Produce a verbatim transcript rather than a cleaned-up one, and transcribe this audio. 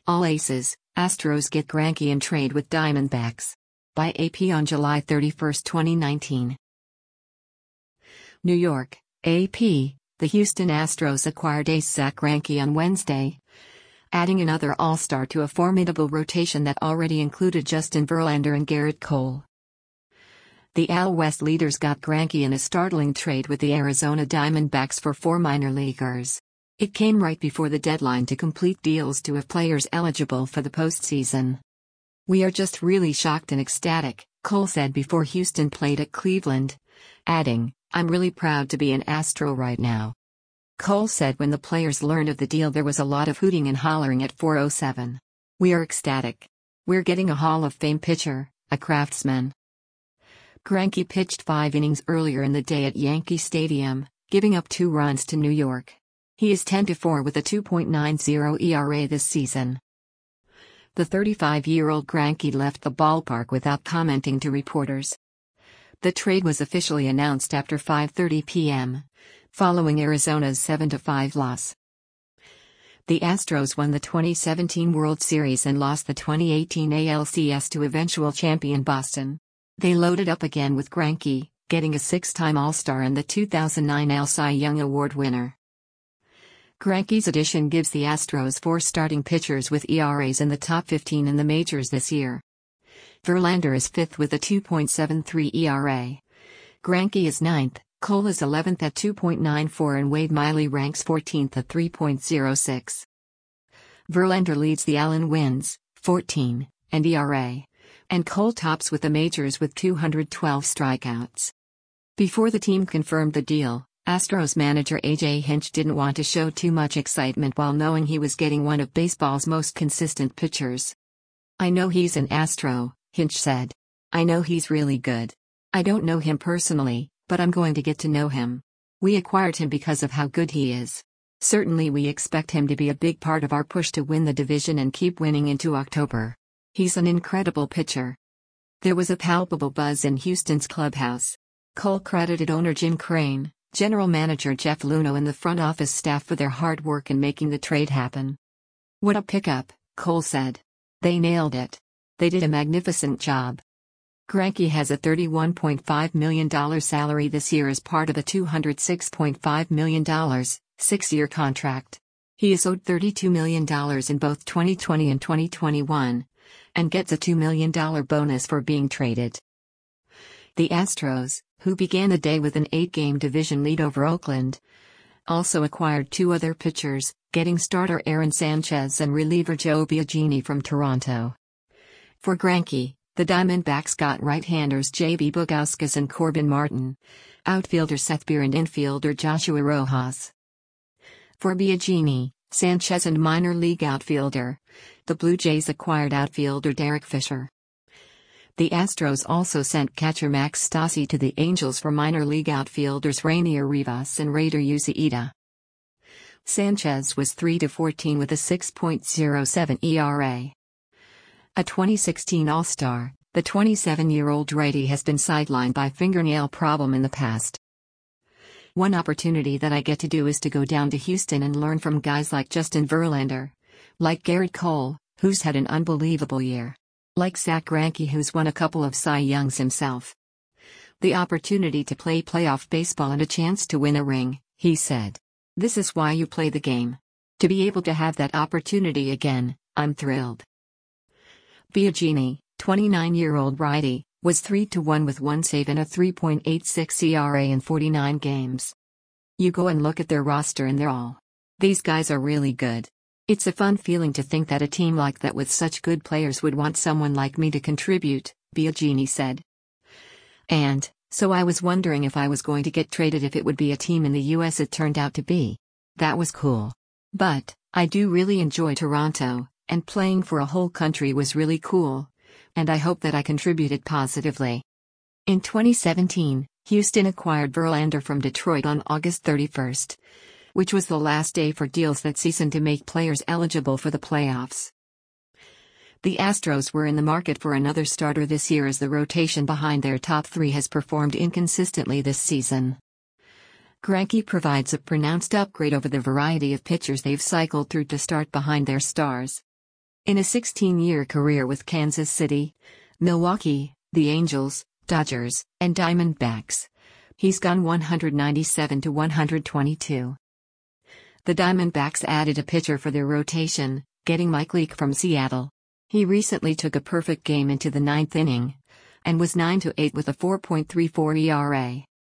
All aces, Astros get Greinke in trade with Diamondbacks. By A P on July thirty-first, twenty nineteen. New York, A P, the Houston Astros acquired ace Zack Greinke on Wednesday, adding another all-star to a formidable rotation that already included Justin Verlander and Gerrit Cole. The A L West leaders got Greinke in a startling trade with the Arizona Diamondbacks for four minor leaguers. It came right before the deadline to complete deals to have players eligible for the postseason. "We are just really shocked and ecstatic," Cole said before Houston played at Cleveland, adding, "I'm really proud to be an Astro right now." Cole said when the players learned of the deal there was a lot of hooting and hollering at four oh seven. "We are ecstatic. We're getting a Hall of Fame pitcher, a craftsman." Greinke pitched five innings earlier in the day at Yankee Stadium, giving up two runs to New York. He is ten to four with a two point nine oh E R A this season. The thirty-five-year-old Greinke left the ballpark without commenting to reporters. The trade was officially announced after five thirty p m, following Arizona's seven to five loss. The Astros won the twenty seventeen World Series and lost the twenty eighteen A L C S to eventual champion Boston. They loaded up again with Greinke, getting a six-time All-Star and the two thousand nine A L Cy Young Award winner. Greinke's addition gives the Astros four starting pitchers with E R As in the top fifteen in the majors this year. Verlander is fifth with a two point seven three E R A. Greinke is ninth, Cole is eleventh at two point nine four and Wade Miley ranks fourteenth at three point oh six. Verlander leads the Allen wins, fourteen, and E R A, and Cole tops with the majors with two hundred twelve strikeouts. Before the team confirmed the deal, Astros manager A J Hinch didn't want to show too much excitement while knowing he was getting one of baseball's most consistent pitchers. "I know he's an Astro," Hinch said. "I know he's really good. I don't know him personally, but I'm going to get to know him. We acquired him because of how good he is. Certainly we expect him to be a big part of our push to win the division and keep winning into October. He's an incredible pitcher." There was a palpable buzz in Houston's clubhouse. Cole credited owner Jim Crane, general manager Jeff Luhnow and the front office staff for their hard work in making the trade happen. "What a pickup," Cole said. "They nailed it. They did a magnificent job." Greinke has a thirty-one point five million dollars salary this year as part of a two hundred six point five million dollars, six-year contract. He is owed thirty-two million dollars in both twenty twenty and twenty twenty-one, and gets a two million dollars bonus for being traded. The Astros, who began the day with an eight-game division lead over Oakland, also acquired two other pitchers, getting starter Aaron Sanchez and reliever Joe Biagini from Toronto. For Greinke, the Diamondbacks got right-handers J B Bugauskas and Corbin Martin, outfielder Seth Beer and infielder Joshua Rojas. For Biagini, Sanchez and minor league outfielder, the Blue Jays acquired outfielder Derek Fisher. The Astros also sent catcher Max Stassi to the Angels for minor league outfielders Rainier Rivas and Raider Yuzi Ida. Sanchez was three to fourteen with a six point oh seven E R A. A twenty sixteen All-Star, the twenty-seven-year-old righty has been sidelined by fingernail problem in the past. "One opportunity that I get to do is to go down to Houston and learn from guys like Justin Verlander, like Gerrit Cole, who's had an unbelievable year, like Zack Greinke who's won a couple of Cy Youngs himself. The opportunity to play playoff baseball and a chance to win a ring," he said. "This is why you play the game. To be able to have that opportunity again, I'm thrilled." Biagini, twenty-nine-year-old righty, was three to one with one save and a three point eight six E R A in forty-nine games. "You go and look at their roster and they're all. These guys are really good. It's a fun feeling to think that a team like that with such good players would want someone like me to contribute," Biagini said. "And, so I was wondering if I was going to get traded if it would be a team in the U S It turned out to be. That was cool. But, I do really enjoy Toronto, and playing for a whole country was really cool, and I hope that I contributed positively." In twenty seventeen, Houston acquired Verlander from Detroit on August thirty-first, which was the last day for deals that season to make players eligible for the playoffs. The Astros were in the market for another starter this year as the rotation behind their top three has performed inconsistently this season. Greinke provides a pronounced upgrade over the variety of pitchers they've cycled through to start behind their stars. In a sixteen-year career with Kansas City, Milwaukee, the Angels, Dodgers, and Diamondbacks, he's gone one ninety-seven to one twenty-two. The Diamondbacks added a pitcher for their rotation, getting Mike Leake from Seattle. He recently took a perfect game into the ninth inning and was nine to eight with a four point three four E R A.